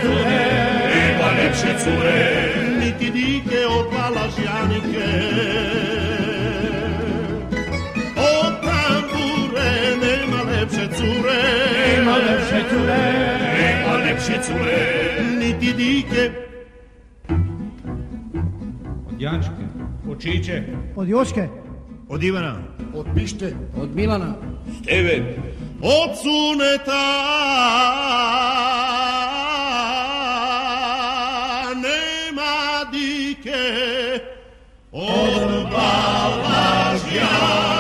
Nema lepše cure, niti dike od Balažjanike. Od tambure nema lepše cure, nema lepše cure, nema lepše cure, niti dike. Od Jančke. Od Čiče. Od Joške. Od Ivana. Od Pište. Od Milana. Steven. Od Cuneta nema dike, od Balažjanike.